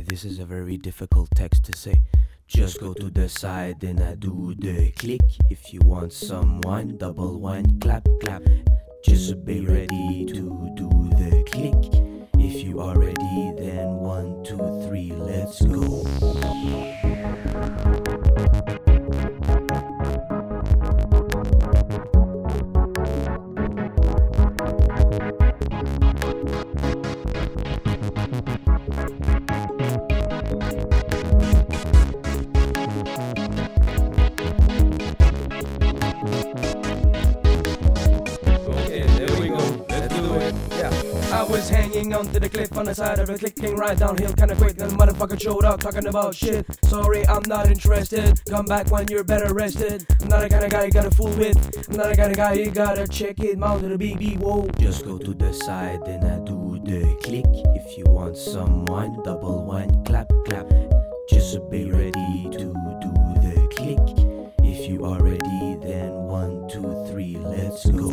this is a very difficult text to say. Just go to the side and I do the click. If you want some wine, double wine, clap, clap. Just be ready to do the click. If you are ready, then 1, 2, 3, let's go. I was hanging onto the cliff on the side of it, clicking right downhill kinda quick. Then the motherfucker showed up talking about shit. Sorry, I'm not interested. Come back when you're better rested. I'm not the kind of guy you gotta fool with. I'm not the kind of guy you gotta check it. Mount to the BB, whoa. Just go to the side and I do the click. If you want some wine, double wine, clap, clap. Just be ready to do the click. If you are ready, then 1, 2, 3, let's go.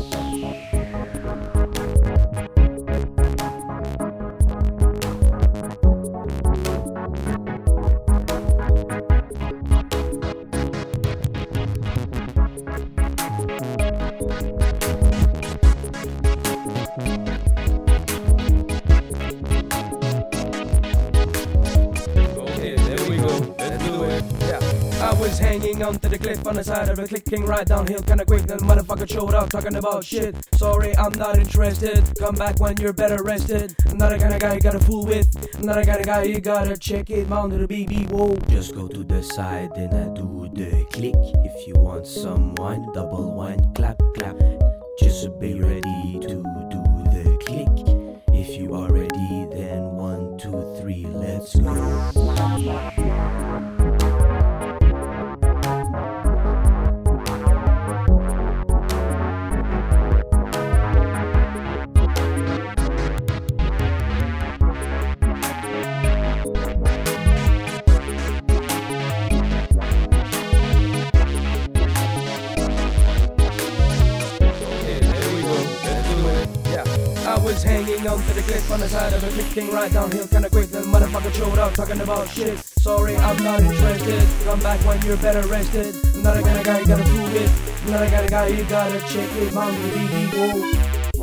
I was hanging onto the cliff on the side of it, clicking right downhill kinda quick. Then the motherfucker showed up talking about shit. Sorry, I'm not interested. Come back when you're better rested. I'm not the kind of guy you gotta fool with. I'm not the kind of guy you gotta check it. Mount to the BB, whoa. Just go to the side and I do the click. If you want some wine, double wine, clap, clap. Just be ready to do the click. If you are ready, then 1, 2, 3, let's go. I was hanging onto the cliff on the side of it, clicking right downhill kinda quick. Then the motherfucker showed up talking about shit. Sorry, I'm not interested. Come back when you're better rested. I'm not the kind of guy you gotta fool with. I'm not the kind of guy you gotta check it. Mount to the BB, whoa.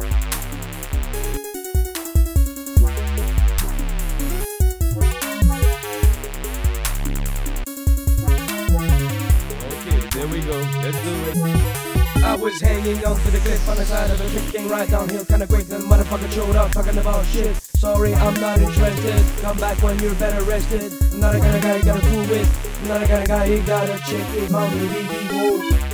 There we go, let's do it. I was hanging onto the cliff on the side of it, clicking right downhill kinda quick. Then the motherfucker showed up talking about shit. Sorry, I'm not interested. Come back when you're better rested. I'm not the kind of guy you gotta fool with. I'm not the kind of guy you gotta check it. Mount to the BB, whoa.